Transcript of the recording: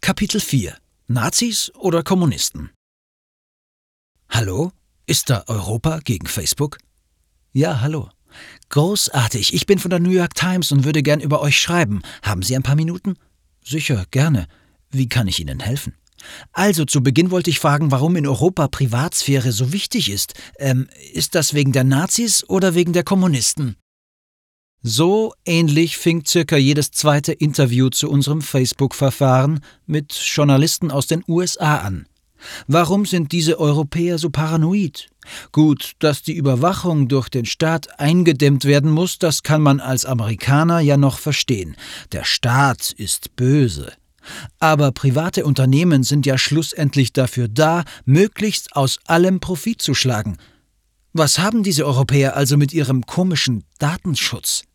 Kapitel 4 – Nazis oder Kommunisten? Hallo? Ist da Europa gegen Facebook? Ja, hallo. Großartig, ich bin von der New York Times und würde gern über euch schreiben. Haben Sie ein paar Minuten? Sicher, gerne. Wie kann ich Ihnen helfen? Also, zu Beginn wollte ich fragen, warum in Europa Privatsphäre so wichtig ist. Ist das wegen der Nazis oder wegen der Kommunisten? So ähnlich fing circa jedes zweite Interview zu unserem Facebook-Verfahren mit Journalisten aus den USA an. Warum sind diese Europäer so paranoid? Gut, dass die Überwachung durch den Staat eingedämmt werden muss, das kann man als Amerikaner ja noch verstehen. Der Staat ist böse. Aber private Unternehmen sind ja schlussendlich dafür da, möglichst aus allem Profit zu schlagen. Was haben diese Europäer also mit ihrem komischen Datenschutz?